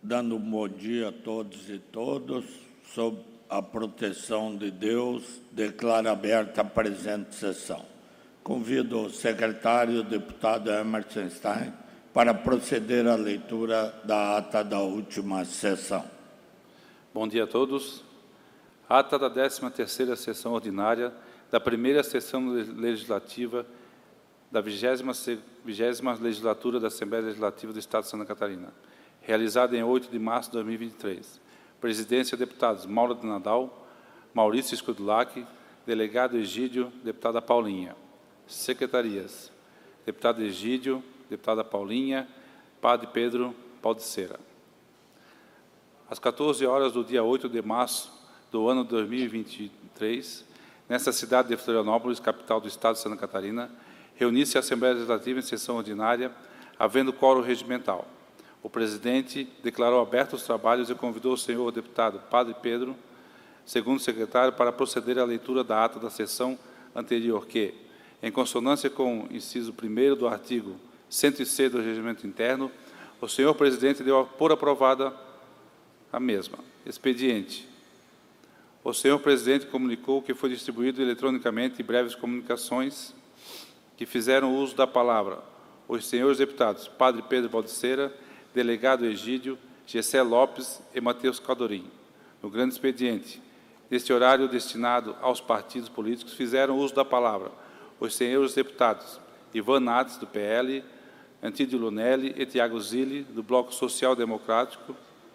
dando um bom dia a todos e todas, sob a proteção de Deus, declaro aberta a presente sessão. Convido o secretário, deputado Emerson Stein, para proceder à leitura da ata da última sessão. Bom dia a todos. Ata da 13ª sessão ordinária da primeira sessão legislativa da 20ª legislatura da Assembleia Legislativa do Estado de Santa Catarina, realizada em 8 de março de 2023. Presidência, deputados Mauro de Nadal, Maurício Scudulac, delegado Egídio, deputada Paulinha. Secretarias, deputado Egídio, deputada Paulinha, padre Pedro Paldicera. Às 14 horas do dia 8 de março do ano 2023, nesta cidade de Florianópolis, capital do Estado de Santa Catarina, reuniu-se a Assembleia Legislativa em sessão ordinária, havendo quórum regimental. O presidente declarou abertos os trabalhos e convidou o senhor deputado Padre Pedro, segundo secretário, para proceder à leitura da ata da sessão anterior que, em consonância com o inciso 1º do artigo 106 do Regimento Interno, o senhor presidente deu por aprovada a mesma. Expediente. O senhor presidente comunicou que foi distribuído eletronicamente breves comunicações que fizeram uso da palavra os senhores deputados Padre Pedro Paldicera, delegado Egídio, Gessé Lopes e Matheus Caldorim. No grande expediente, neste horário destinado aos partidos políticos, fizeram uso da palavra os senhores deputados Ivan Nades, do PL, Antídio Lunelli e Tiago Zilli, do Bloco Social Democrático,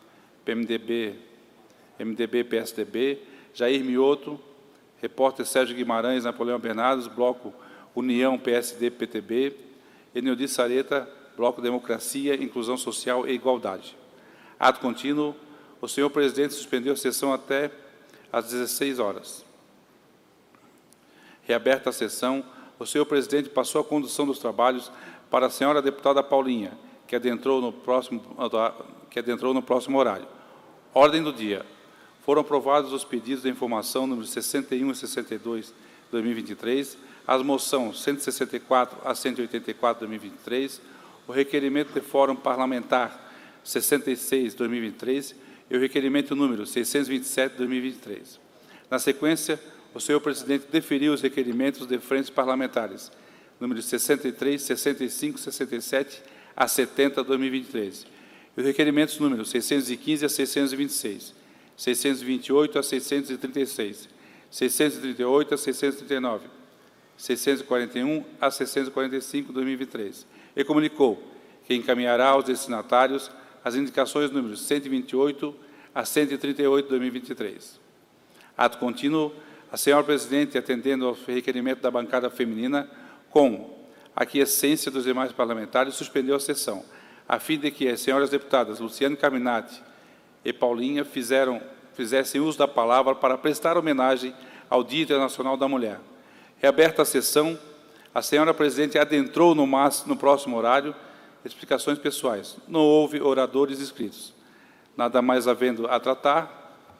MDB-PSDB, Jair Mioto, repórter Sérgio Guimarães, Napoleão Bernardes, Bloco União PSD-PTB, Enildi Sareta, Bloco Democracia, Inclusão Social e Igualdade. Ato contínuo, o senhor presidente suspendeu a sessão até às 16 horas. Reaberta a sessão, o senhor presidente passou a condução dos trabalhos para a senhora deputada Paulinha, que adentrou no próximo horário. Ordem do dia. Foram aprovados os pedidos de informação número 61 e 62 de 2023, as moções 164 a 184 de 2023, o requerimento de fórum parlamentar 66 de 2023 e o requerimento número 627 de 2023. Na sequência, o senhor presidente deferiu os requerimentos de frentes parlamentares número 63, 65, 67 a 70 de 2023 e os requerimentos número 615 a 626, 628 a 636, 638 a 639, 641 a 645 de 2023, e comunicou que encaminhará aos destinatários as indicações números 128 a 138 de 2023. Ato contínuo, a senhora presidente, atendendo ao requerimento da bancada feminina, com aquiescência dos demais parlamentares, suspendeu a sessão, a fim de que as senhoras deputadas Luciane Carminati e Paulinha fizessem uso da palavra para prestar homenagem ao Dia Internacional da Mulher. Reaberta a sessão, a senhora presidente adentrou no próximo horário explicações pessoais. Não houve oradores inscritos. Nada mais havendo a tratar,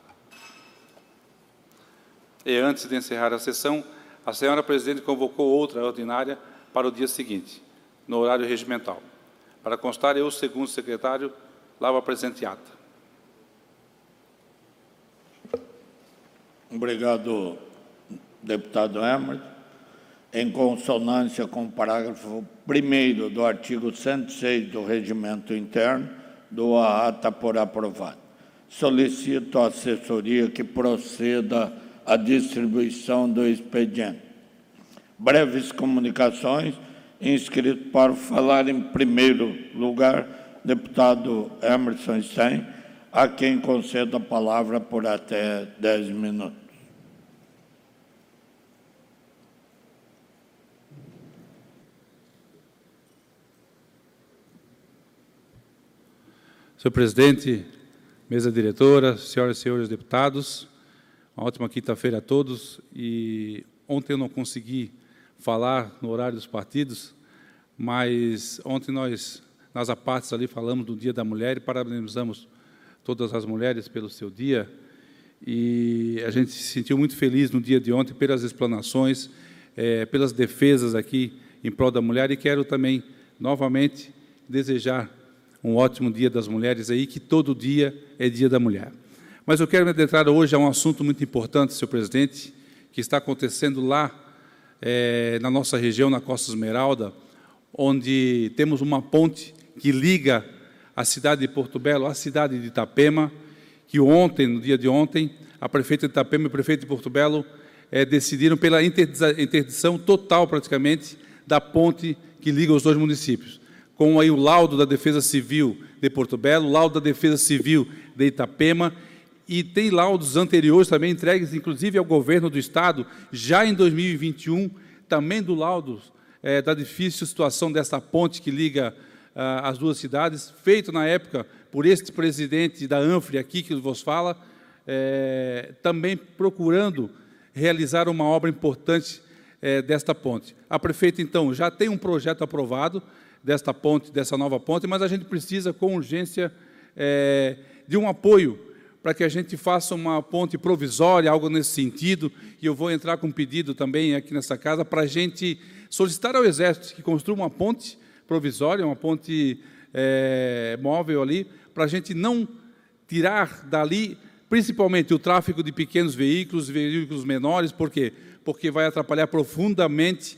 e antes de encerrar a sessão, a senhora presidente convocou outra ordinária para o dia seguinte, no horário regimental. Para constar, eu, segundo secretário, lavo a presente ata. Obrigado, deputado Emerson. Em consonância com o parágrafo 1º do artigo 106 do Regimento Interno, dou a ata por aprovada. Solicito à assessoria que proceda à distribuição do expediente. Breves comunicações. Inscrito para falar em primeiro lugar, deputado Emerson Stein, a quem concedo a palavra por até 10 minutos. Senhor presidente, mesa diretora, senhoras e senhores deputados, uma ótima quinta-feira a todos. E ontem eu não consegui falar no horário dos partidos, mas ontem nós, nas apartes ali, falamos do Dia da Mulher e parabenizamos todas as mulheres pelo seu dia. E a gente se sentiu muito feliz no dia de ontem pelas explanações, pelas defesas aqui em prol da mulher, e quero também, novamente, desejar um ótimo Dia das Mulheres aí, que todo dia é Dia da Mulher. Mas eu quero me adentrar hoje a um assunto muito importante, senhor presidente, que está acontecendo lá na nossa região, na Costa Esmeralda, onde temos uma ponte que liga a cidade de Porto Belo à cidade de Itapema, que ontem, no dia de ontem, a prefeita de Itapema e o prefeito de Porto Belo decidiram pela interdição total, praticamente, da ponte que liga os dois municípios, com aí o laudo da Defesa Civil de Porto Belo, o laudo da Defesa Civil de Itapema, e tem laudos anteriores também entregues, inclusive ao governo do Estado, já em 2021, também do laudo da difícil situação dessa ponte que liga as duas cidades, feito na época por este presidente da ANFRE aqui, que vos fala, também procurando realizar uma obra importante desta ponte. A prefeita, então, já tem um projeto aprovado desta ponte, dessa nova ponte, mas a gente precisa, com urgência, de um apoio para que a gente faça uma ponte provisória, algo nesse sentido, e eu vou entrar com um pedido também aqui nessa casa para a gente solicitar ao Exército que construa uma ponte provisória, uma ponte móvel ali, para a gente não tirar dali, principalmente, o tráfego de pequenos veículos, veículos menores. Por quê? Porque vai atrapalhar profundamente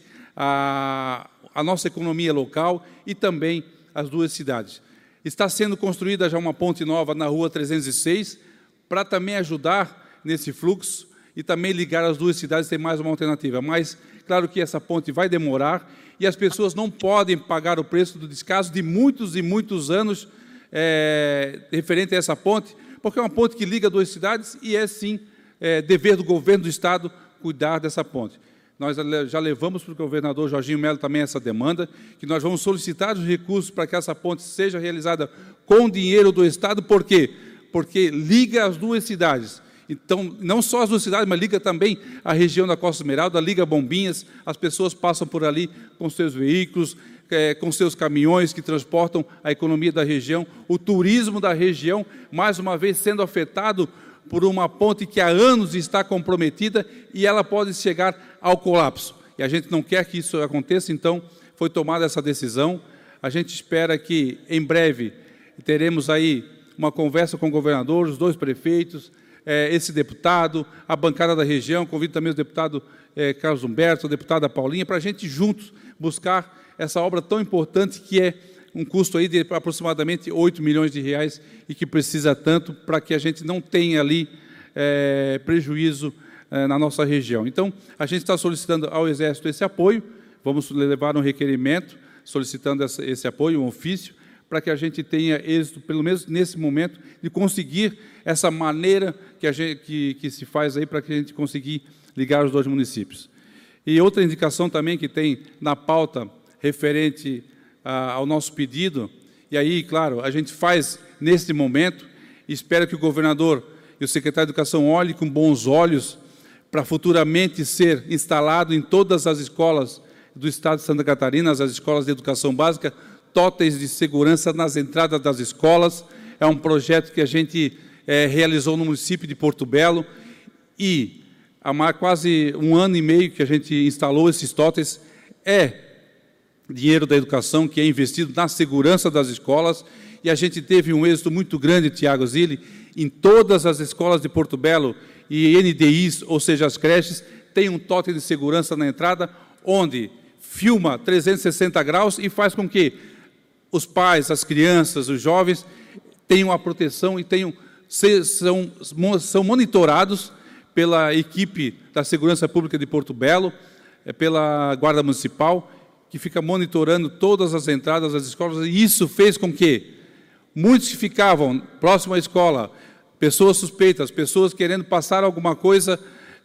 a nossa economia local e também as duas cidades. Está sendo construída já uma ponte nova na Rua 306, para também ajudar nesse fluxo e também ligar as duas cidades, tem mais uma alternativa. Mas, claro que essa ponte vai demorar e as pessoas não podem pagar o preço do descaso de muitos e muitos anos referente a essa ponte, porque é uma ponte que liga duas cidades e sim, dever do governo do Estado cuidar dessa ponte. Nós já levamos para o governador Jorginho Melo também essa demanda, que nós vamos solicitar os recursos para que essa ponte seja realizada com dinheiro do Estado. Por quê? Porque liga as duas cidades. Então, não só as duas cidades, mas liga também a região da Costa Esmeralda, liga Bombinhas, as pessoas passam por ali com seus veículos, com seus caminhões que transportam a economia da região, o turismo da região, mais uma vez sendo afetado por uma ponte que há anos está comprometida e ela pode chegar ao colapso. E a gente não quer que isso aconteça, então foi tomada essa decisão. A gente espera que, em breve, teremos aí uma conversa com o governador, os dois prefeitos, esse deputado, a bancada da região, convido também o deputado Carlos Humberto, a deputada Paulinha, para a gente juntos buscar essa obra tão importante que é um custo aí de aproximadamente 8 milhões de reais e que precisa tanto para que a gente não tenha ali prejuízo na nossa região. Então, a gente está solicitando ao Exército esse apoio, vamos levar um requerimento solicitando esse apoio, um ofício, para que a gente tenha êxito, pelo menos nesse momento, de conseguir essa maneira que se faz aí para que a gente conseguir ligar os dois municípios. E outra indicação também que tem na pauta referente ao nosso pedido, e aí, claro, a gente faz neste momento, e espero que o governador e o secretário de Educação olhem com bons olhos para futuramente ser instalado em todas as escolas do Estado de Santa Catarina, as escolas de educação básica, totens de segurança nas entradas das escolas. É um projeto que a gente realizou no município de Porto Belo e há quase 1 ano e meio que a gente instalou esses totens. Dinheiro da educação que é investido na segurança das escolas e a gente teve um êxito muito grande, Tiago Zilli, em todas as escolas de Porto Belo e NDIs, ou seja, as creches, tem um totem de segurança na entrada, onde filma 360 graus e faz com que os pais, as crianças, os jovens tenham a proteção e são monitorados pela equipe da Segurança Pública de Porto Belo, pela Guarda Municipal, que fica monitorando todas as entradas das escolas, e isso fez com que muitos que ficavam próximo à escola, pessoas suspeitas, pessoas querendo passar alguma coisa,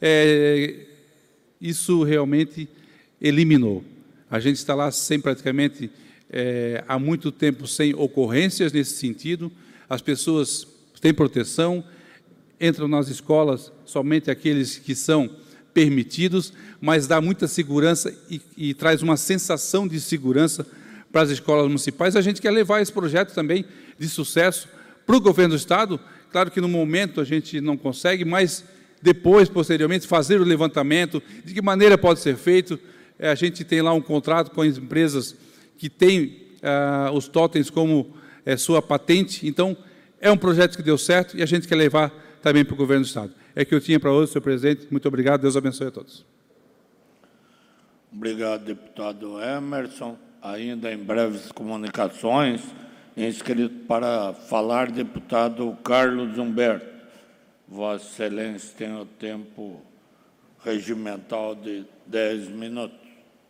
isso realmente eliminou. A gente está lá sem praticamente, há muito tempo, sem ocorrências nesse sentido, as pessoas têm proteção, entram nas escolas somente aqueles que são permitidos, mas dá muita segurança e traz uma sensação de segurança para as escolas municipais. A gente quer levar esse projeto também de sucesso para o governo do Estado. Claro que no momento a gente não consegue, mas depois, posteriormente, fazer o levantamento, de que maneira pode ser feito. A gente tem lá um contrato com as empresas que têm os totens como sua patente. Então, é um projeto que deu certo e a gente quer levar também para o governo do Estado. É que eu tinha para hoje, senhor presidente. Muito obrigado. Deus abençoe a todos. Obrigado, deputado Emerson. Ainda em breves comunicações, inscrito para falar, deputado Carlos Humberto. Vossa Excelência tem o tempo regimental de 10 minutos.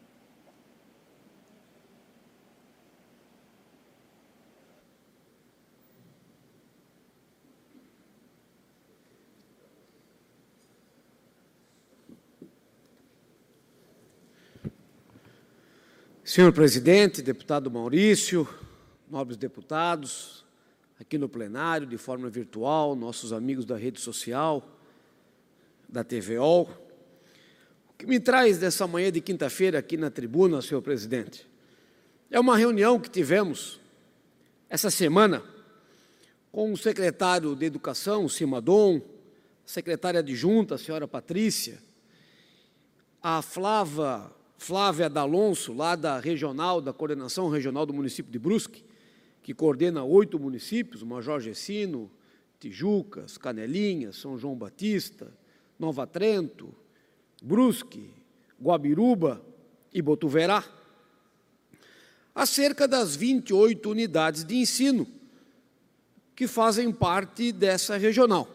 Senhor presidente, deputado Maurício, nobres deputados, aqui no plenário, de forma virtual, nossos amigos da rede social, da TVO. O que me traz dessa manhã de quinta-feira aqui na tribuna, senhor presidente, é uma reunião que tivemos essa semana com o secretário de Educação, o Simadon, a secretária adjunta, a senhora Patrícia, a Flávia D'Alonso, lá da Coordenação Regional do município de Brusque, que coordena 8 municípios, Major Gessino, Tijucas, Canelinhas, São João Batista, Nova Trento, Brusque, Guabiruba e Botuverá, acerca das 28 unidades de ensino que fazem parte dessa regional.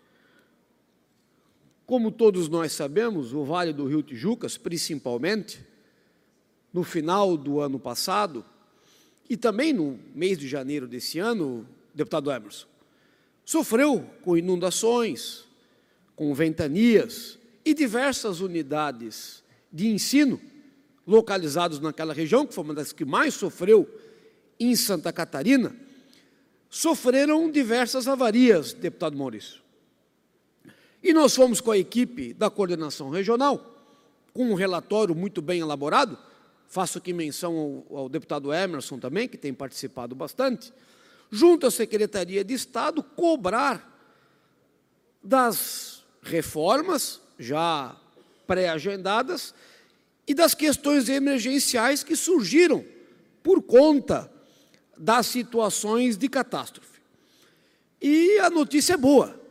Como todos nós sabemos, o Vale do Rio Tijucas, principalmente, no final do ano passado, e também no mês de janeiro desse ano, deputado Emerson, sofreu com inundações, com ventanias e diversas unidades de ensino localizadas naquela região, que foi uma das que mais sofreu em Santa Catarina, sofreram diversas avarias, deputado Maurício. E nós fomos com a equipe da coordenação regional, com um relatório muito bem elaborado, faço aqui menção ao deputado Emerson também, que tem participado bastante, junto à Secretaria de Estado, cobrar das reformas já pré-agendadas e das questões emergenciais que surgiram por conta das situações de catástrofe. E a notícia é boa.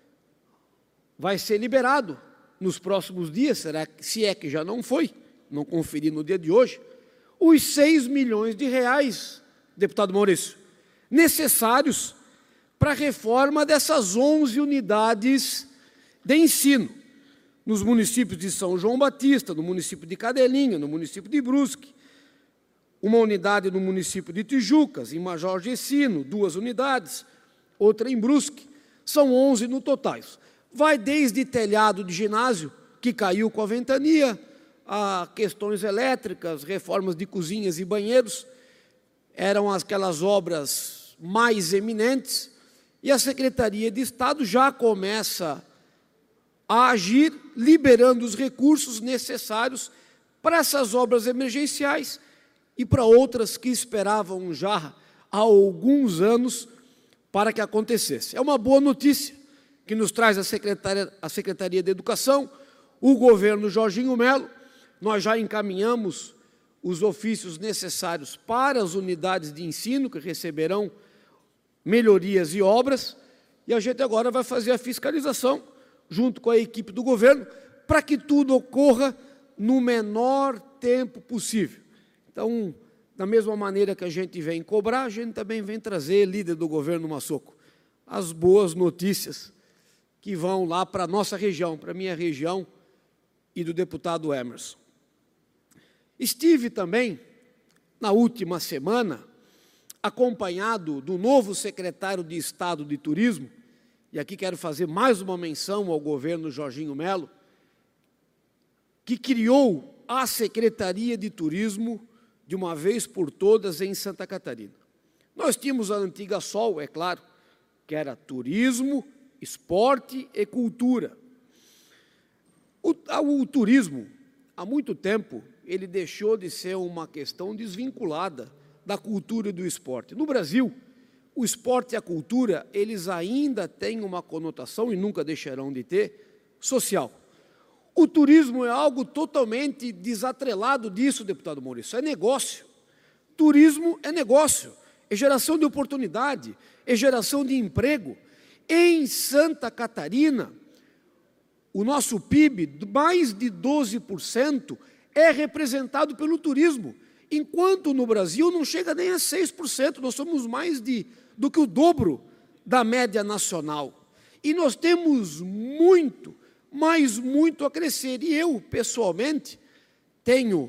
Vai ser liberado nos próximos dias, se é que já não foi, não conferi no dia de hoje, os 6 milhões de reais, deputado Maurício, necessários para a reforma dessas 11 unidades de ensino, nos municípios de São João Batista, no município de Canelinha, no município de Brusque, uma unidade no município de Tijucas, em Major Gessino, 2 unidades, outra em Brusque, são 11 no total. Vai desde telhado de ginásio, que caiu com a ventania, a questões elétricas, reformas de cozinhas e banheiros, eram aquelas obras mais eminentes, e a Secretaria de Estado já começa a agir, liberando os recursos necessários para essas obras emergenciais e para outras que esperavam já há alguns anos para que acontecesse. É uma boa notícia que nos traz a Secretaria de Educação, o governo Jorginho Melo. Nós já encaminhamos os ofícios necessários para as unidades de ensino que receberão melhorias e obras, e a gente agora vai fazer a fiscalização junto com a equipe do governo para que tudo ocorra no menor tempo possível. Então, da mesma maneira que a gente vem cobrar, a gente também vem trazer, líder do governo Massoco, as boas notícias que vão lá para a nossa região, para a minha região e do deputado Emerson. Estive também, na última semana, acompanhado do novo secretário de Estado de Turismo, e aqui quero fazer mais uma menção ao governo Jorginho Melo, que criou a Secretaria de Turismo de uma vez por todas em Santa Catarina. Nós tínhamos a antiga SOL, é claro, que era Turismo, Esporte e Cultura. O turismo, há muito tempo, ele deixou de ser uma questão desvinculada da cultura e do esporte. No Brasil, o esporte e a cultura, eles ainda têm uma conotação, e nunca deixarão de ter, social. O turismo é algo totalmente desatrelado disso, deputado Maurício, é negócio. Turismo é negócio, é geração de oportunidade, é geração de emprego. Em Santa Catarina, o nosso PIB, mais de 12%, é representado pelo turismo, enquanto no Brasil não chega nem a 6%, nós somos mais do que o dobro da média nacional. E nós temos muito, mas muito a crescer. E eu, pessoalmente, tenho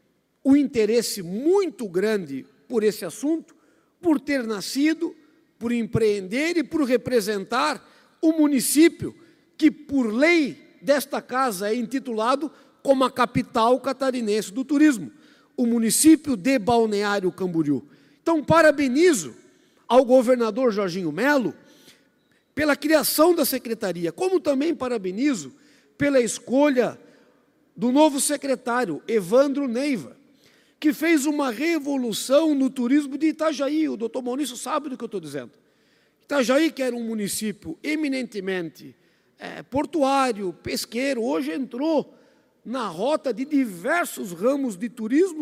um interesse muito grande por esse assunto, por ter nascido, por empreender e por representar o município que, por lei desta casa, é intitulado como a capital catarinense do turismo, o município de Balneário Camboriú. Então, parabenizo ao governador Jorginho Melo pela criação da secretaria, como também parabenizo pela escolha do novo secretário, Evandro Neiva, que fez uma revolução no turismo de Itajaí. O doutor Maurício sabe do que eu estou dizendo. Itajaí, que era um município eminentemente portuário, pesqueiro, hoje entrou na rota de diversos ramos de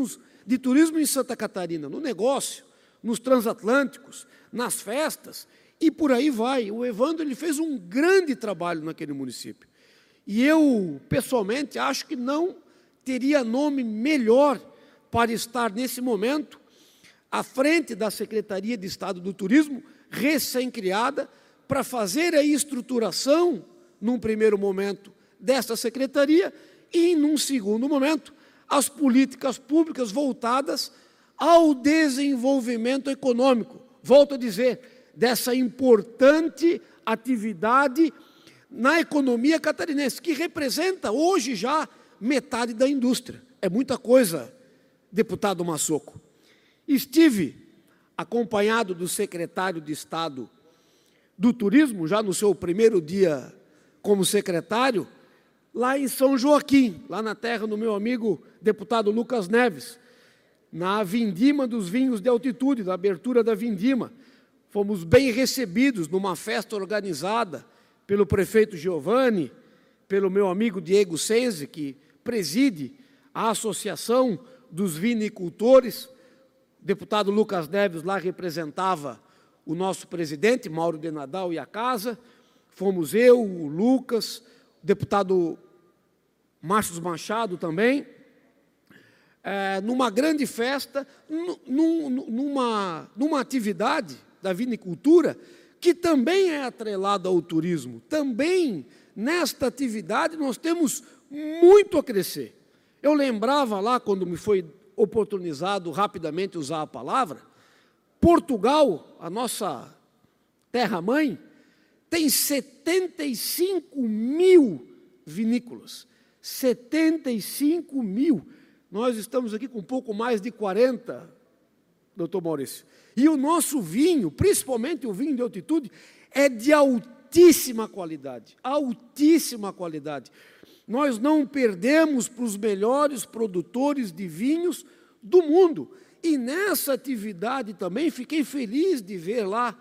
turismo em Santa Catarina, no negócio, nos transatlânticos, nas festas, e por aí vai. O Evandro ele fez um grande trabalho naquele município. E eu, pessoalmente, acho que não teria nome melhor para estar, nesse momento, à frente da Secretaria de Estado do Turismo, recém-criada, para fazer a estruturação, num primeiro momento, desta secretaria e, num segundo momento, as políticas públicas voltadas ao desenvolvimento econômico. Volto a dizer, dessa importante atividade na economia catarinense, que representa hoje já metade da indústria. É muita coisa, deputado Massoco. Estive acompanhado do secretário de Estado do Turismo, já no seu primeiro dia como secretário, lá em São Joaquim, lá na terra do meu amigo deputado Lucas Neves, na Vindima dos Vinhos de Altitude, na abertura da Vindima. Fomos bem recebidos numa festa organizada pelo prefeito Giovanni, pelo meu amigo Diego Senzi, que preside a Associação dos Vinicultores. O deputado Lucas Neves lá representava o nosso presidente, Mauro de Nadal, e a casa. Fomos eu, o Lucas, o deputado Márcio Machado também, numa grande festa, numa atividade da vinicultura, que também é atrelada ao turismo. Também, nesta atividade, nós temos muito a crescer. Eu lembrava lá, quando me foi oportunizado rapidamente usar a palavra, Portugal, a nossa terra-mãe, tem 75 mil vinícolas. 75 mil. Nós estamos aqui com um pouco mais de 40, doutor Maurício. E o nosso vinho, principalmente o vinho de altitude, é de altíssima qualidade. Altíssima qualidade. Nós não perdemos para os melhores produtores de vinhos do mundo. E nessa atividade também fiquei feliz de ver lá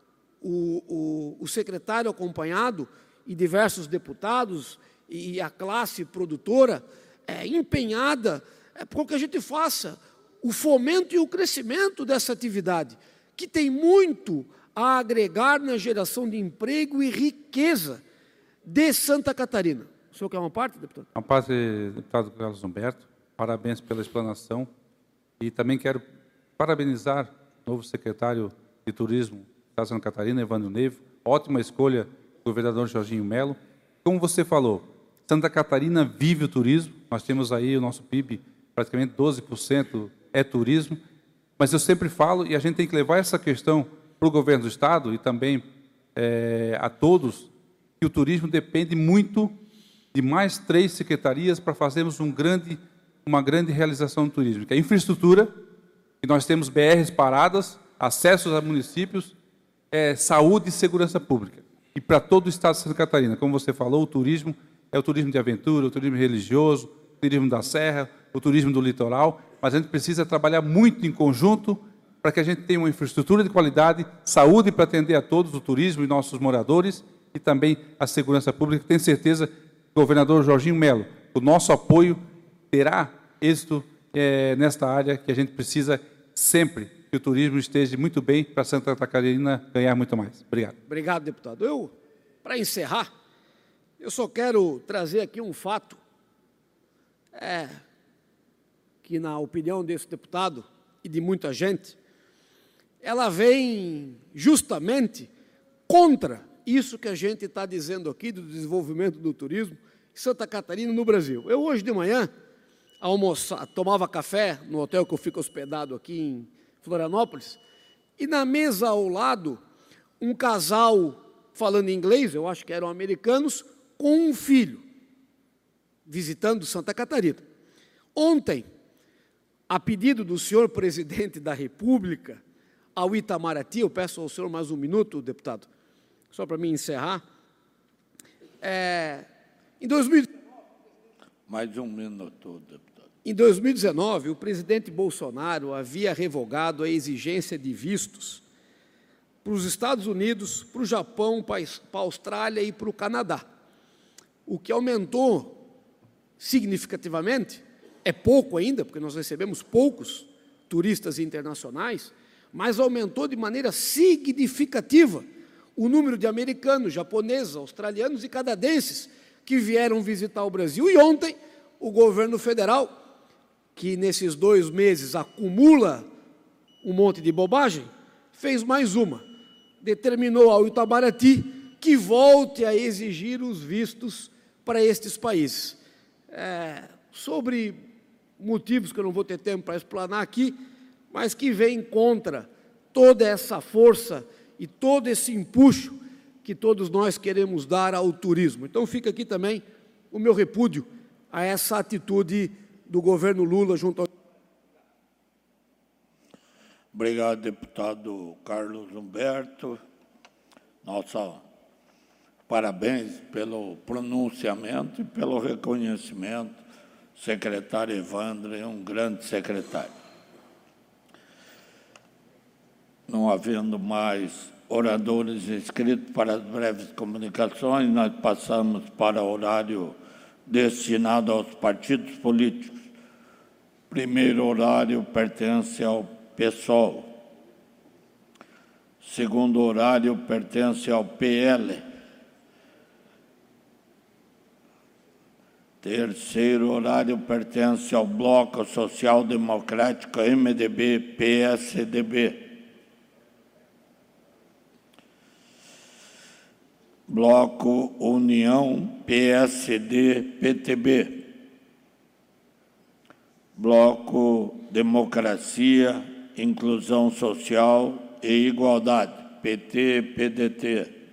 o secretário acompanhado e diversos deputados e a classe produtora empenhada para que a gente faça o fomento e o crescimento dessa atividade, que tem muito a agregar na geração de emprego e riqueza de Santa Catarina. O senhor quer uma parte, deputado? Uma parte, deputado Carlos Humberto. Parabéns pela explanação. E também quero parabenizar o novo secretário de Turismo do Estado de Santa Catarina, Evandro Neiva. Ótima escolha do governador Jorginho Melo. Como você falou, Santa Catarina vive o turismo. Nós temos aí o nosso PIB, praticamente 12% é turismo. Mas eu sempre falo, e a gente tem que levar essa questão para o governo do Estado e também a todos, que o turismo depende muito de mais 3 secretarias para fazermos uma grande realização do turismo, que é a infraestrutura, que nós temos BRs paradas, acessos a municípios, saúde e segurança pública. E para todo o Estado de Santa Catarina, como você falou, o turismo é o turismo de aventura, o turismo religioso, o turismo da serra, o turismo do litoral, mas a gente precisa trabalhar muito em conjunto para que a gente tenha uma infraestrutura de qualidade, saúde para atender a todos, o turismo e nossos moradores, e também a segurança pública. Tenho certeza que o governador Jorginho Melo, o nosso apoio terá êxito nesta área que a gente precisa sempre que o turismo esteja muito bem para Santa Catarina ganhar muito mais. Obrigado. Obrigado, deputado. Para encerrar, eu só quero trazer aqui um fato, que, na opinião desse deputado e de muita gente, ela vem justamente contra isso que a gente está dizendo aqui do desenvolvimento do turismo em Santa Catarina, no Brasil. Eu, hoje de manhã, tomava café no hotel que eu fico hospedado aqui em Florianópolis, e na mesa ao lado, um casal falando inglês, eu acho que eram americanos, com um filho, visitando Santa Catarina. Ontem, a pedido do senhor presidente da República, ao Itamaraty, eu peço ao senhor mais um minuto, deputado, só para mim encerrar, Mais um minuto, deputado. Em 2019, o presidente Bolsonaro havia revogado a exigência de vistos para os Estados Unidos, para o Japão, para a Austrália e para o Canadá, o que aumentou significativamente, é pouco ainda, porque nós recebemos poucos turistas internacionais, mas aumentou de maneira significativa o número de americanos, japoneses, australianos e canadenses que vieram visitar o Brasil. E ontem, o governo federal, que nesses 2 meses acumula um monte de bobagem, fez mais uma. Determinou ao Itamaraty que volte a exigir os vistos para estes países. Sobre motivos que eu não vou ter tempo para explanar aqui, mas que vem contra toda essa força e todo esse empuxo que todos nós queremos dar ao turismo. Então, fica aqui também o meu repúdio a essa atitude do governo Lula junto ao... Obrigado, deputado Carlos Humberto. Parabéns pelo pronunciamento e pelo reconhecimento. Secretário Evandro é um grande secretário. Não havendo mais oradores inscritos para as breves comunicações, nós passamos para o horário destinado aos partidos políticos. Primeiro horário pertence ao PSOL. Segundo horário pertence ao PL. Terceiro horário pertence ao Bloco Social Democrático, MDB, PSDB. Bloco União, PSD, PTB. Bloco Democracia, Inclusão Social e Igualdade, PT, PDT.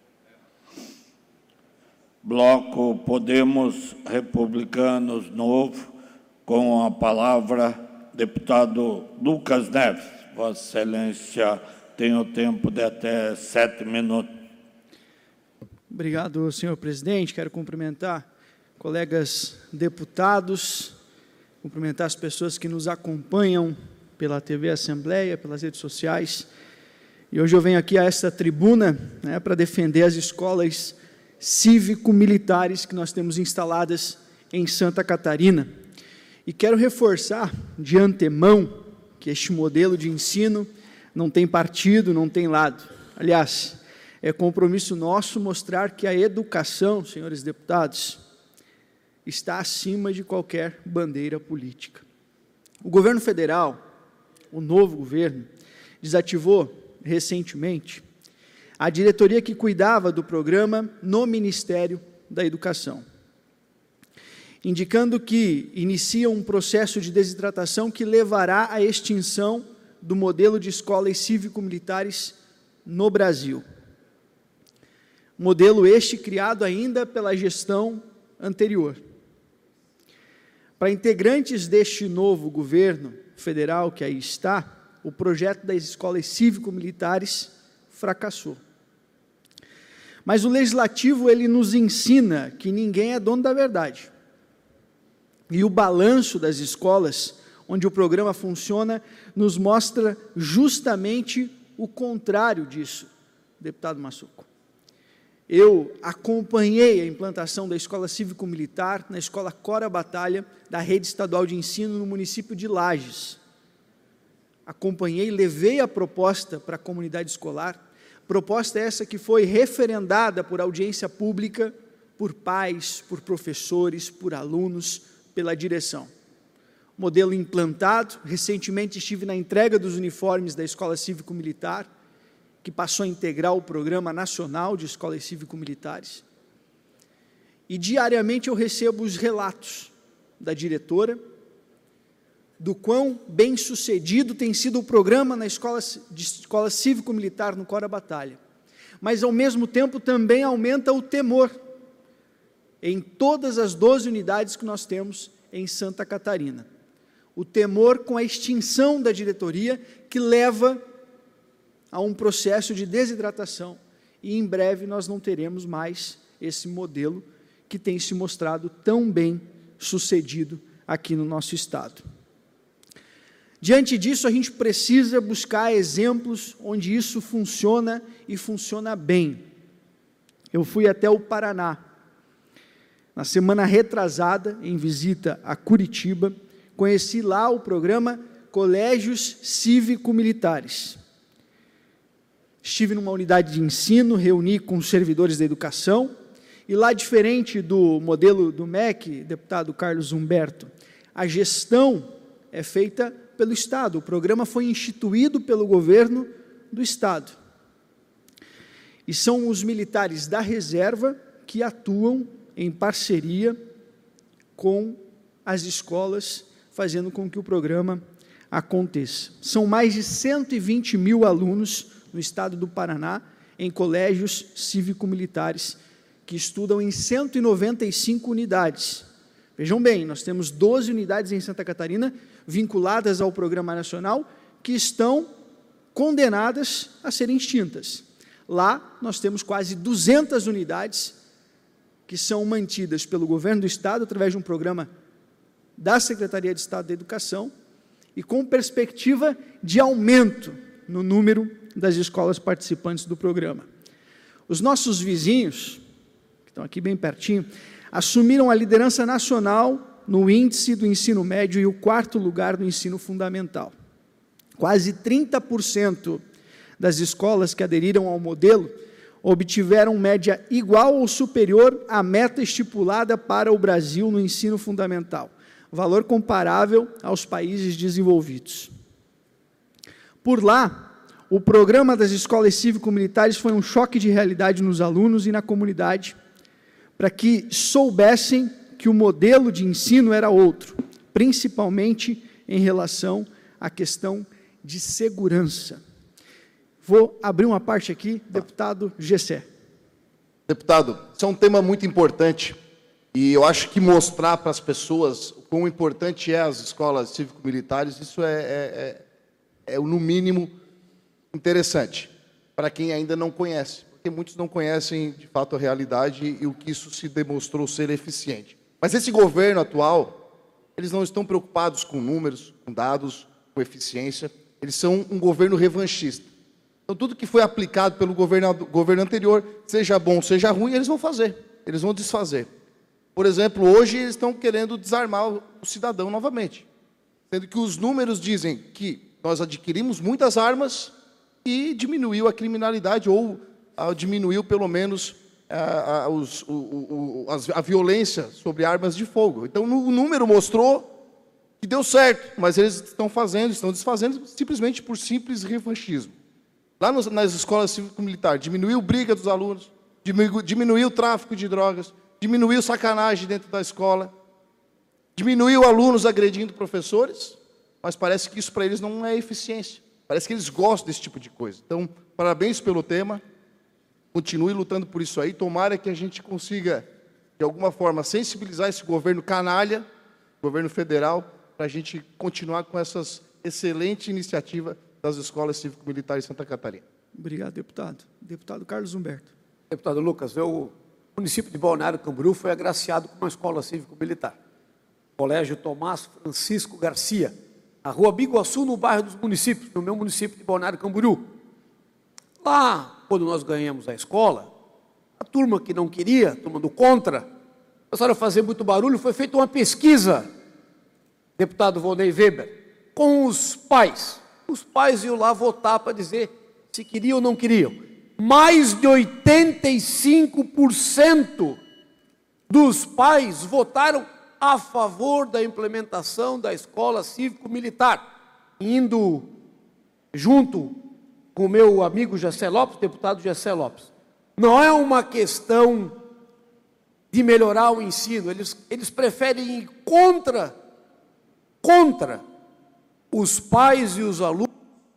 Bloco Podemos Republicanos Novo, com a palavra, deputado Lucas Neves. Vossa Excelência tem o tempo de até 7 minutos. Obrigado, senhor presidente. Quero cumprimentar colegas deputados, cumprimentar as pessoas que nos acompanham pela TV Assembleia, pelas redes sociais. E hoje eu venho aqui a esta tribuna para defender as escolas cívico-militares que nós temos instaladas em Santa Catarina. E quero reforçar de antemão que este modelo de ensino não tem partido, não tem lado. Aliás, é compromisso nosso mostrar que a educação, senhores deputados, está acima de qualquer bandeira política. O governo federal, o novo governo, desativou recentemente a diretoria que cuidava do programa no Ministério da Educação, indicando que inicia um processo de desidratação que levará à extinção do modelo de escolas cívico-militares no Brasil. Modelo este criado ainda pela gestão anterior. Para integrantes deste novo governo federal que aí está, o projeto das escolas cívico-militares fracassou. Mas o Legislativo, ele nos ensina que ninguém é dono da verdade. E o balanço das escolas, onde o programa funciona, nos mostra justamente o contrário disso, deputado Massuco. Eu acompanhei a implantação da escola cívico-militar na escola Cora Batalha, da rede estadual de ensino no município de Lages. acompanhei, levei a proposta para a comunidade escolar, proposta essa que foi referendada por audiência pública, por pais, por professores, por alunos, pela direção. Modelo implantado, recentemente estive na entrega dos uniformes da Escola Cívico-Militar, que passou a integrar o Programa Nacional de Escolas Cívico-Militares. E diariamente eu recebo os relatos da diretora, do quão bem sucedido tem sido o programa na escola cívico-militar no Cora Batalha. Mas, ao mesmo tempo, também aumenta o temor em todas as 12 unidades que nós temos em Santa Catarina. O temor com a extinção da diretoria, que leva a um processo de desidratação, e em breve nós não teremos mais esse modelo que tem se mostrado tão bem sucedido aqui no nosso estado. Diante disso, a gente precisa buscar exemplos onde isso funciona e funciona bem. Eu fui até o Paraná, na semana retrasada, em visita a Curitiba, conheci lá o programa Colégios Cívico-Militares. Estive numa unidade de ensino, reuni com os servidores da educação, e lá, diferente do modelo do MEC, deputado Carlos Humberto, a gestão é feita pelo Estado. O programa foi instituído pelo governo do Estado. E são os militares da reserva que atuam em parceria com as escolas, fazendo com que o programa aconteça. São mais de 120 mil alunos no estado do Paraná, em colégios cívico-militares, que estudam em 195 unidades. Vejam bem, nós temos 12 unidades em Santa Catarina, vinculadas ao Programa Nacional, que estão condenadas a serem extintas. Lá, nós temos quase 200 unidades que são mantidas pelo governo do Estado, através de um programa da Secretaria de Estado da Educação, e com perspectiva de aumento no número das escolas participantes do programa. Os nossos vizinhos, que estão aqui bem pertinho, assumiram a liderança nacional no índice do ensino médio e o 4º lugar do ensino fundamental. Quase 30% das escolas que aderiram ao modelo obtiveram média igual ou superior à meta estipulada para o Brasil no ensino fundamental, valor comparável aos países desenvolvidos. Por lá, o programa das escolas cívico-militares foi um choque de realidade nos alunos e na comunidade, para que soubessem que o modelo de ensino era outro, principalmente em relação à questão de segurança. Vou abrir uma parte aqui, deputado Gessé. Deputado, isso é um tema muito importante, e eu acho que mostrar para as pessoas o quão importante é as escolas cívico-militares, isso é no mínimo interessante, para quem ainda não conhece, porque muitos não conhecem, de fato, a realidade e o que isso se demonstrou ser eficiente. Mas esse governo atual, eles não estão preocupados com números, com dados, com eficiência, eles são um governo revanchista. Então, tudo que foi aplicado pelo governo anterior, seja bom, seja ruim, eles vão fazer, eles vão desfazer. Por exemplo, hoje eles estão querendo desarmar o cidadão novamente, sendo que os números dizem que nós adquirimos muitas armas e diminuiu a criminalidade, ou diminuiu, pelo menos, a violência sobre armas de fogo. Então, o número mostrou que deu certo, mas eles estão desfazendo, simplesmente por simples revanchismo. Lá nas escolas cívico-militares, diminuiu a briga dos alunos, diminuiu o tráfico de drogas, diminuiu sacanagem dentro da escola, diminuiu alunos agredindo professores, mas parece que isso para eles não é eficiência. Parece que eles gostam desse tipo de coisa. Então, parabéns pelo tema, continue lutando por isso aí, tomara que a gente consiga, de alguma forma, sensibilizar esse governo canalha, governo federal, para a gente continuar com essas excelentes iniciativas das escolas cívico-militares de Santa Catarina. Obrigado, deputado. Deputado Carlos Humberto. Deputado Lucas, o município de Balneário Camboriú foi agraciado com uma escola cívico-militar. Colégio Tomás Francisco Garcia, a Rua Biguaçu, no bairro dos municípios, no meu município de Balneário Camboriú. Lá, quando nós ganhamos a escola, a turma que não queria, a turma do contra, começaram a fazer muito barulho, foi feita uma pesquisa, deputado Volney Weber, com os pais, os pais iam lá votar para dizer se queriam ou não queriam. Mais de 85% dos pais votaram a favor da implementação da escola cívico-militar, indo junto com o meu amigo Gessé Lopes, deputado Gessé Lopes. Não é uma questão de melhorar o ensino, eles preferem ir contra os pais e os alunos.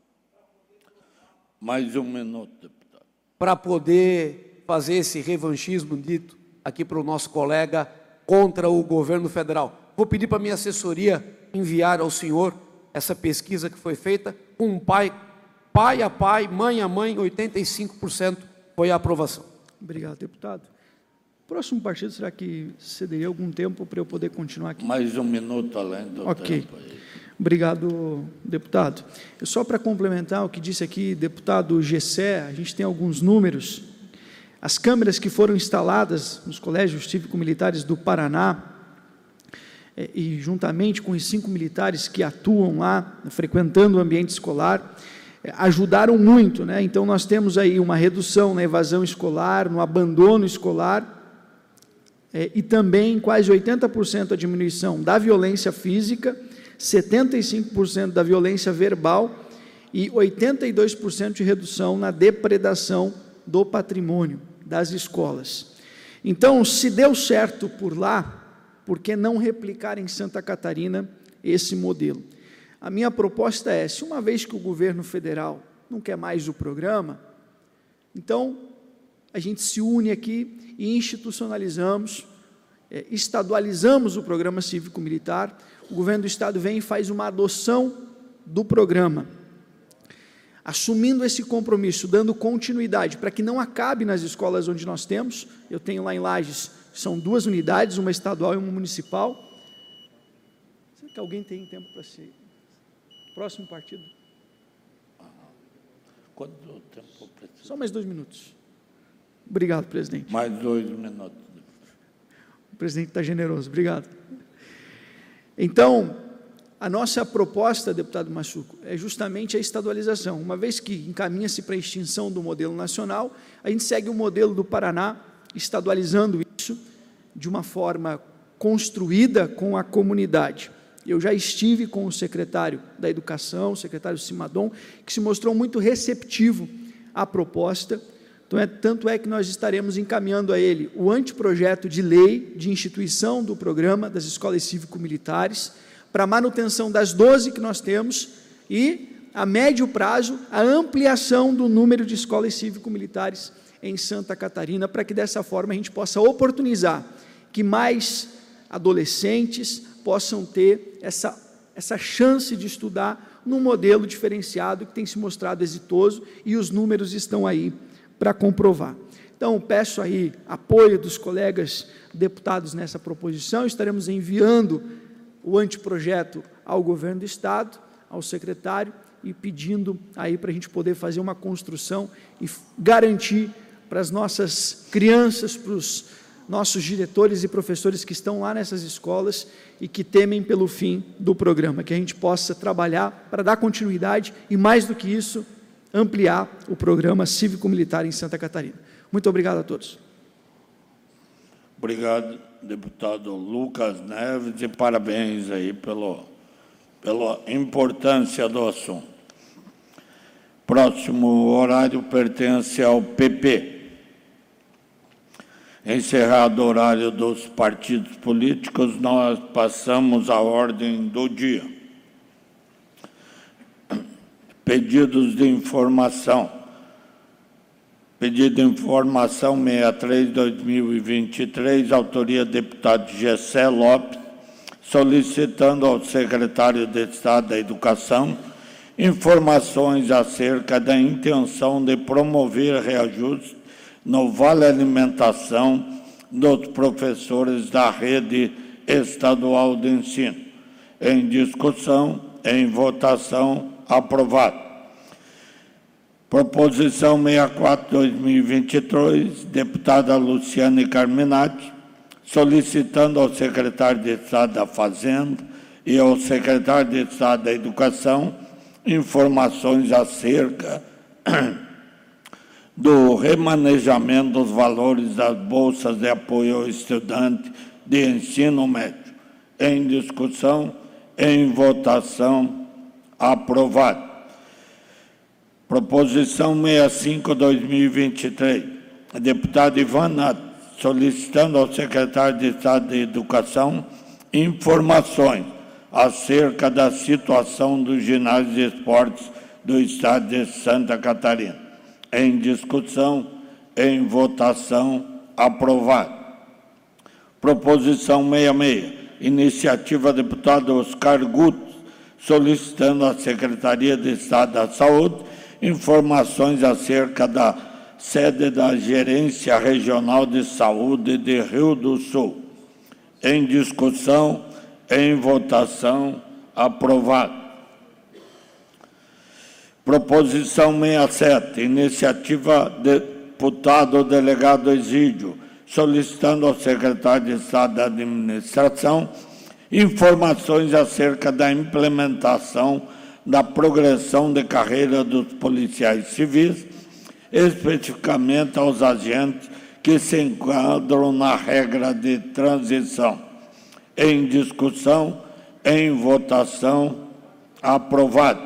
Mais um minuto, deputado. Para poder fazer esse revanchismo dito aqui para o nosso colega contra o governo federal. Vou pedir para a minha assessoria enviar ao senhor essa pesquisa que foi feita com pai a pai, mãe a mãe, 85% foi a aprovação. Obrigado, deputado. Próximo partido, será que cederia algum tempo para eu poder continuar aqui? Mais um minuto além do Ok. tempo. Aí. Obrigado, deputado. Só para complementar o que disse aqui, deputado Gessé, a gente tem alguns números. As câmeras que foram instaladas nos colégios cívico-militares do Paraná, e juntamente com os 5 militares que atuam lá, frequentando o ambiente escolar, ajudaram muito, né? Então, nós temos aí uma redução na evasão escolar, no abandono escolar, e também quase 80% a diminuição da violência física, 75% da violência verbal e 82% de redução na depredação do patrimônio das escolas. Então, se deu certo por lá, por que não replicar em Santa Catarina esse modelo? A minha proposta é, se uma vez que o governo federal não quer mais o programa, então a gente se une aqui e institucionalizamos, estadualizamos o programa cívico-militar, o governo do estado vem e faz uma adoção do programa, assumindo esse compromisso, dando continuidade, para que não acabe nas escolas onde nós temos. Eu tenho lá em Lages, são 2 unidades, uma estadual e uma municipal. Será que alguém tem tempo para ser? Próximo partido? Quanto tempo precisa? Só mais 2 minutos. Obrigado, presidente. Mais 2 minutos. O presidente está generoso, obrigado. Então, a nossa proposta, deputado Massuco, é justamente a estadualização. Uma vez que encaminha-se para a extinção do modelo nacional, a gente segue o modelo do Paraná, estadualizando isso de uma forma construída com a comunidade. Eu já estive com o secretário da Educação, o secretário Simadon, que se mostrou muito receptivo à proposta. Então, tanto é que nós estaremos encaminhando a ele o anteprojeto de lei de instituição do programa das escolas cívico-militares, para a manutenção das 12 que nós temos e, a médio prazo, a ampliação do número de escolas cívico-militares em Santa Catarina, para que dessa forma a gente possa oportunizar que mais adolescentes possam ter essa chance de estudar num modelo diferenciado que tem se mostrado exitoso e os números estão aí para comprovar. Então, peço aí apoio dos colegas deputados nessa proposição, estaremos enviando o anteprojeto ao governo do estado, ao secretário, e pedindo aí para a gente poder fazer uma construção e garantir para as nossas crianças, para os nossos diretores e professores que estão lá nessas escolas e que temem pelo fim do programa, que a gente possa trabalhar para dar continuidade e, mais do que isso, ampliar o programa cívico-militar em Santa Catarina. Muito obrigado a todos. Obrigado, deputado Lucas Neves, e parabéns aí pela importância do assunto. Próximo horário pertence ao PP. Encerrado o horário dos partidos políticos, nós passamos à ordem do dia. Pedidos de informação. Pedido de informação 63/2023, autoria do deputado Gessé Lopes, solicitando ao secretário de Estado da Educação informações acerca da intenção de promover reajuste no Vale Alimentação dos professores da rede estadual de ensino. Em discussão, em votação, aprovado. Proposição 64/2023, deputada Luciane Carminati, solicitando ao secretário de Estado da Fazenda e ao secretário de Estado da Educação informações acerca do remanejamento dos valores das bolsas de apoio ao estudante de ensino médio. Em discussão, em votação, aprovado. Proposição 65/2023. Deputado Ivan Nato, solicitando ao secretário de Estado de Educação informações acerca da situação dos ginásios de esportes do Estado de Santa Catarina. Em discussão, em votação, aprovado. Proposição 66, iniciativa do deputado Oscar Guto, solicitando à Secretaria de Estado da Saúde informações acerca da sede da Gerência Regional de Saúde de Rio do Sul. Em discussão, em votação, aprovado. Proposição 67, iniciativa do deputado delegado Exídio, solicitando ao secretário de Estado da Administração informações acerca da implementação da progressão de carreira dos policiais civis, especificamente aos agentes que se enquadram na regra de transição. Em discussão, em votação, aprovado.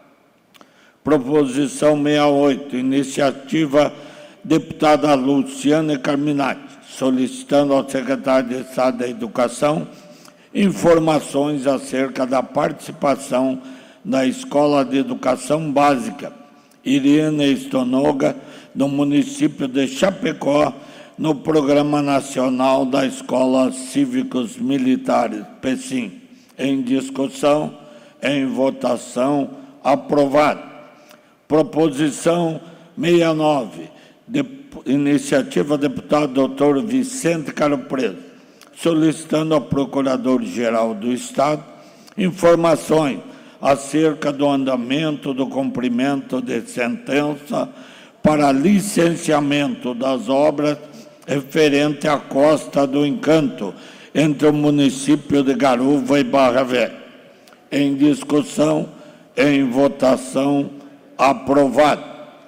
Proposição 68, iniciativa deputada Luciane Carminati, solicitando ao secretário de Estado da Educação informações acerca da participação da Escola de Educação Básica Irene Estonoga, do município de Chapecó, no Programa Nacional da Escola Cívicos Militares, PECIM. Em discussão, em votação, aprovado. Proposição 69, iniciativa do deputado Dr. Vicente Caro Preto, solicitando ao Procurador-Geral do Estado informações acerca do andamento do cumprimento de sentença para licenciamento das obras referente à Costa do Encanto, entre o município de Garuva e Barra Velha. Em discussão, em votação, aprovado.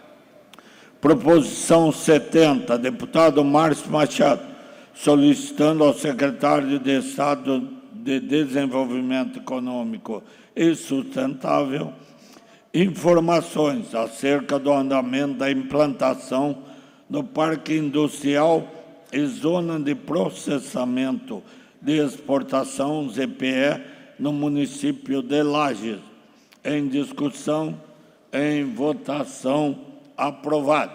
Proposição 70, deputado Márcio Machado, solicitando ao secretário de Estado de Desenvolvimento Econômico e Sustentável informações acerca do andamento da implantação do Parque Industrial e Zona de Processamento de Exportação, ZPE, no município de Lages. Em discussão, em votação, aprovado.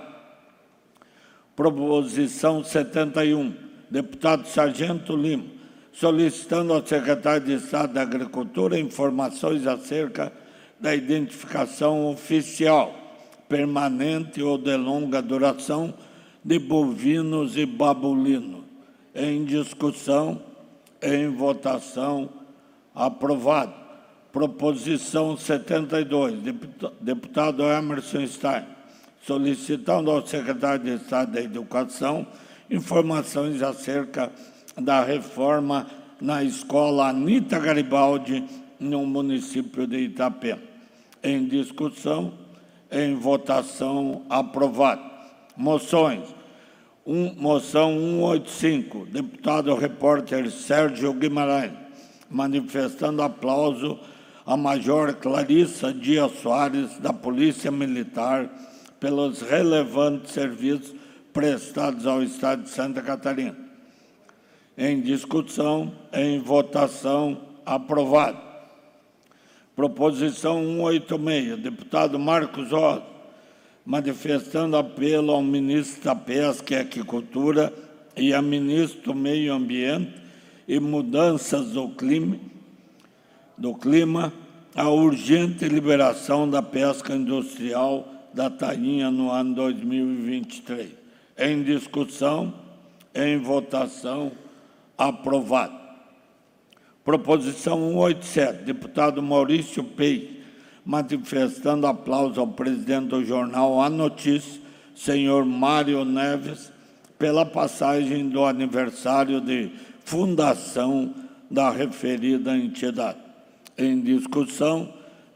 Proposição 71, deputado Sargento Lima, solicitando ao secretário de Estado da Agricultura informações acerca da identificação oficial, permanente ou de longa duração de bovinos e babulinos. Em discussão, em votação, aprovado. Proposição 72, deputado Emerson Stein, solicitando ao secretário de Estado da Educação informações acerca da reforma na escola Anita Garibaldi, no município de Itapema. Em discussão, em votação, aprovado. Moções. Moção 185, deputado repórter Sérgio Guimarães, manifestando aplauso a Major Clarissa Dias Soares, da Polícia Militar, pelos relevantes serviços prestados ao Estado de Santa Catarina. Em discussão, em votação, aprovado. Proposição 186, deputado Marcos Rosa, manifestando apelo ao ministro da Pesca e Aquicultura e ao ministro do Meio Ambiente e Mudanças do Clima, a urgente liberação da pesca industrial da tainha no ano 2023. Em discussão, em votação, aprovado. Proposição 187, deputado Maurício Pei, manifestando aplauso ao presidente do jornal A Notícia, senhor Mário Neves, pela passagem do aniversário de fundação da referida entidade. Em discussão,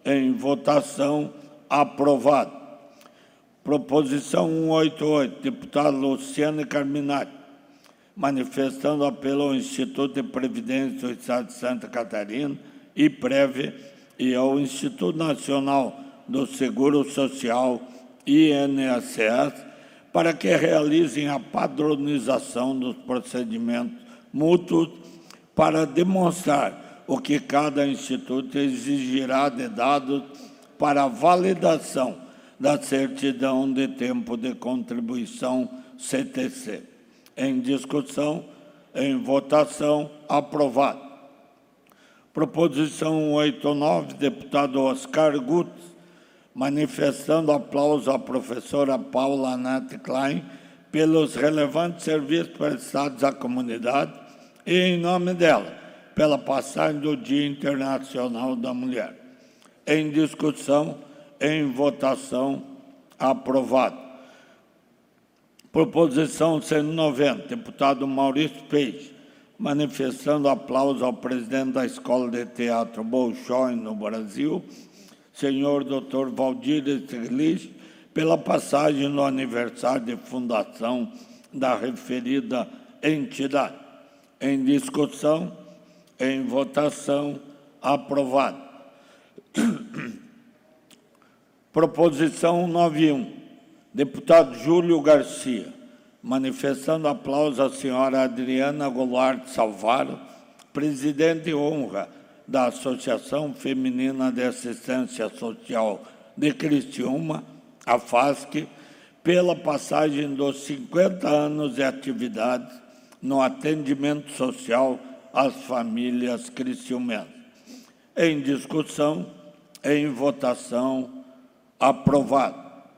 Em votação, aprovado. Proposição 188, deputado Luciano Carminati, manifestando apelo ao Instituto de Previdência do Estado de Santa Catarina, IPREV, e ao Instituto Nacional do Seguro Social, INSS, para que realizem a padronização dos procedimentos mútuos para demonstrar o que cada instituto exigirá de dados para a validação da certidão de tempo de contribuição CTC. Em discussão, em votação, aprovado. Proposição 189, deputado Oscar Gutz, manifestando aplauso à professora Paula Anete Klein pelos relevantes serviços prestados à comunidade e, em nome dela, pela passagem do Dia Internacional da Mulher. Em discussão, em votação, aprovado. Proposição 190, deputado Maurício Peixe, manifestando aplauso ao presidente da Escola de Teatro Bolshoi no Brasil, senhor Dr. Valdir Estiglitz, pela passagem no aniversário de fundação da referida entidade. Em discussão, em votação, aprovado. Proposição 191, deputado Júlio Garcia, manifestando aplauso à senhora Adriana Goulart Salvaro, presidente e honra da Associação Feminina de Assistência Social de Criciúma, a FASC, pela passagem dos 50 anos de atividade no atendimento social às famílias criciumenses. Em discussão, em votação, aprovado.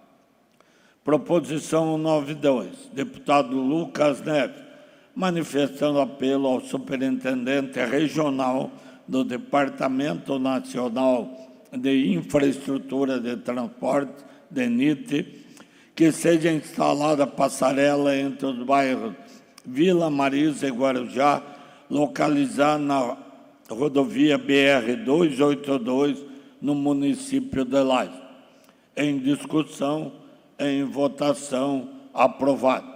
Proposição 192, deputado Lucas Neves, manifestando apelo ao superintendente regional do Departamento Nacional de Infraestrutura de Transporte, DENIT, que seja instalada passarela entre os bairros Vila Marisa e Guarujá, localizada na rodovia BR-282, no município de Lages. Em discussão, em votação, aprovado.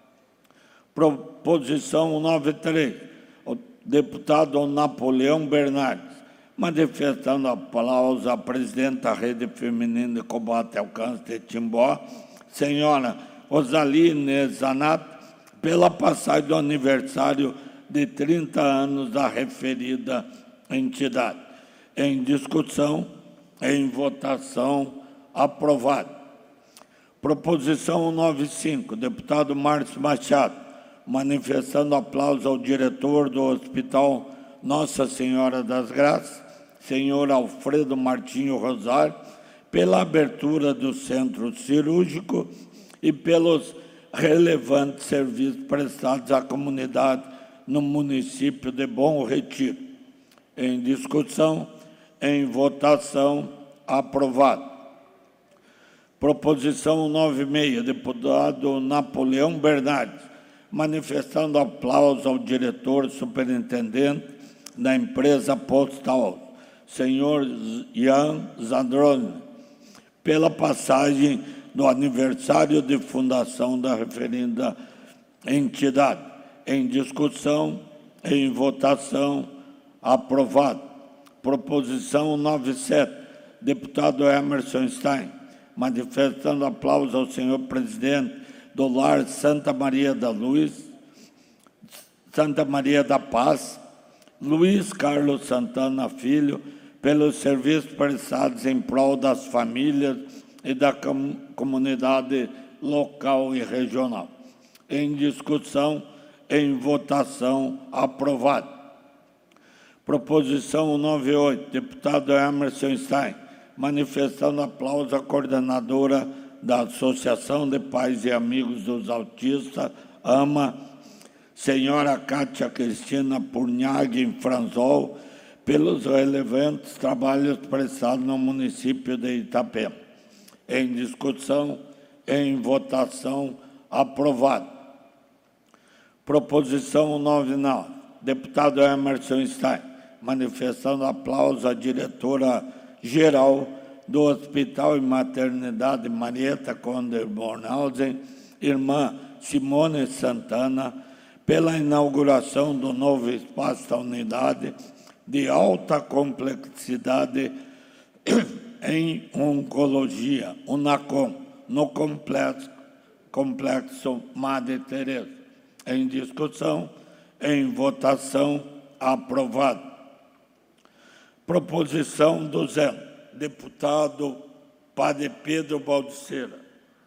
Proposição 193, o deputado Napoleão Bernardes, manifestando aplauso à presidente da Rede Feminina de Combate ao Câncer de Timbó, senhora Rosaline Zanato, pela passagem do aniversário de 30 anos da referida entidade. Em discussão, em votação, aprovado. Proposição 195, deputado Márcio Machado, manifestando aplauso ao diretor do Hospital Nossa Senhora das Graças, senhor Alfredo Martinho Rosário, pela abertura do centro cirúrgico e pelos relevantes serviços prestados à comunidade no município de Bom Retiro. Em discussão, em votação, aprovado. Proposição 96, deputado Napoleão Bernardes, manifestando aplauso ao diretor superintendente da empresa postal, senhor Ian Zadrone, pela passagem do aniversário de fundação da referida entidade. Em discussão, em votação, aprovado. Proposição 97, deputado Emerson Stein, manifestando aplauso ao senhor presidente do Lar Santa Maria da Luz, Santa Maria da Paz, Luiz Carlos Santana Filho, pelos serviços prestados em prol das famílias e da comunidade local e regional. Em discussão, em votação, aprovado. Proposição 98, deputado Emerson Stein, manifestando aplauso à coordenadora da Associação de Pais e Amigos dos Autistas, AMA, senhora Cátia Cristina Purnhagin Franzol, pelos relevantes trabalhos prestados no município de Itapema. Em discussão, em votação, aprovado. Proposição 99, deputado Emerson Stein, manifestando aplauso à diretora geral do Hospital e Maternidade Marieta Conder Bornhausen, irmã Simone Santana, pela inauguração do novo espaço da unidade de alta complexidade em oncologia, UNACOM, no complexo Madre Teresa. Em discussão, em votação, aprovado. Proposição 200, deputado Padre Pedro Baldiceira.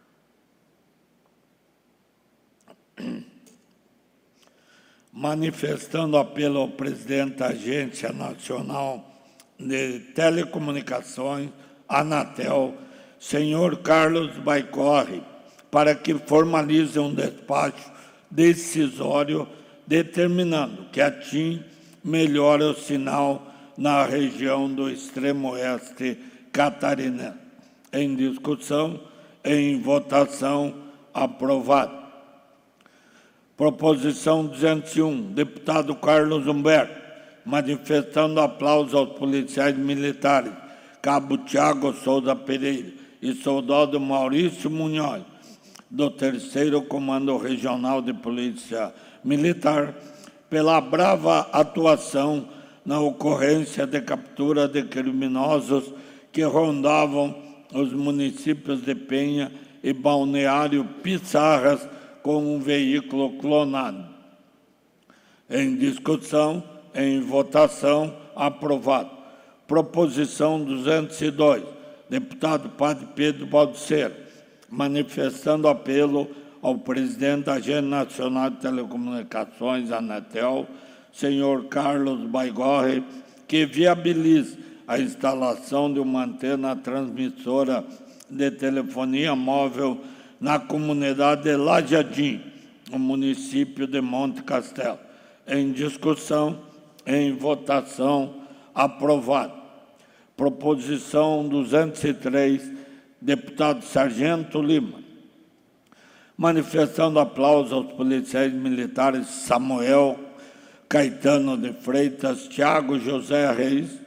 Manifestando apelo ao presidente da Agência Nacional de Telecomunicações, Anatel, senhor Carlos Baicorre, para que formalize um despacho decisório determinando que a TIM melhore o sinal na região do extremo oeste catarinense. Em discussão, em votação, aprovado. Proposição 201, deputado Carlos Humberto, manifestando aplauso aos policiais militares, cabo Tiago Souza Pereira e soldado Maurício Munhoz, do 3º Comando Regional de Polícia Militar, pela brava atuação na ocorrência de captura de criminosos que rondavam os municípios de Penha e Balneário Pissarras com um veículo clonado. Em discussão, em votação, aprovado. Proposição 202, deputado Padre Pedro Baldiceira, manifestando apelo ao presidente da Agência Nacional de Telecomunicações, Anatel, senhor Carlos Baigorre, que viabilize a instalação de uma antena transmissora de telefonia móvel na comunidade de Lajadim, no município de Monte Castelo. Em discussão, em votação, aprovado. Proposição 203, deputado Sargento Lima, manifestando aplauso aos policiais militares Samuel Caetano de Freitas, Tiago José Reis,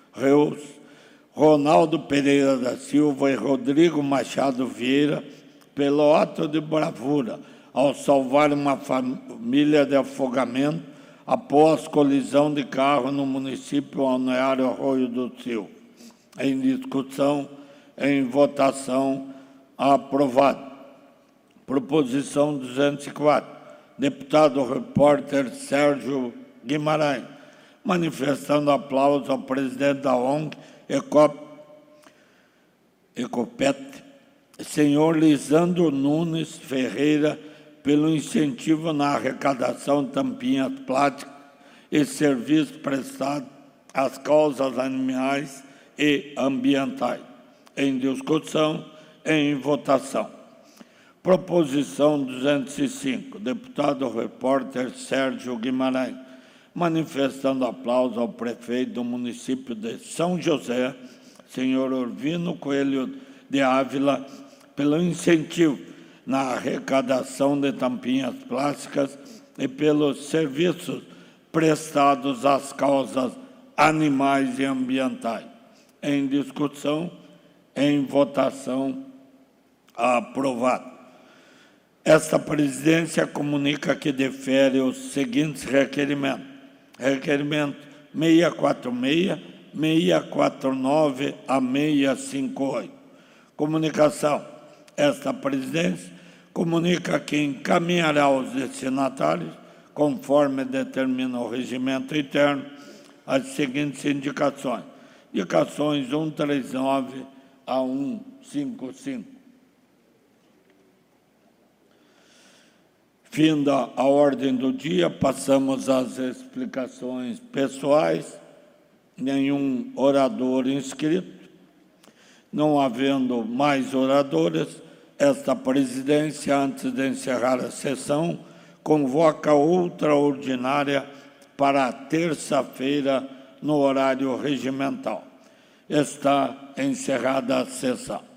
Ronaldo Pereira da Silva e Rodrigo Machado Vieira, pelo ato de bravura ao salvar uma família de afogamento após colisão de carro no município balneário Arroio do Silva. Em discussão, em votação, aprovado. Proposição 204, deputado repórter Sérgio Guimarães, manifestando aplauso ao presidente da ONG Ecopet, senhor Lisandro Nunes Ferreira, pelo incentivo na arrecadação de tampinhas plásticas e serviços prestados às causas animais e ambientais. Em discussão, em votação. Proposição 205, deputado repórter Sérgio Guimarães, manifestando aplauso ao prefeito do município de São José, senhor Orvino Coelho de Ávila, pelo incentivo na arrecadação de tampinhas plásticas e pelos serviços prestados às causas animais e ambientais. Em discussão, em votação, aprovado. Esta presidência comunica que defere os seguintes requerimentos. Requerimento 646, 649 a 658. Comunicação. Esta presidência comunica que encaminhará aos destinatários, conforme determina o regimento interno, as seguintes indicações. Indicações 139 a 155. Finda a ordem do dia, passamos às explicações pessoais. Nenhum orador inscrito. Não havendo mais oradores, esta presidência, antes de encerrar a sessão, convoca outra ordinária para a terça-feira, no horário regimental. Está encerrada a sessão.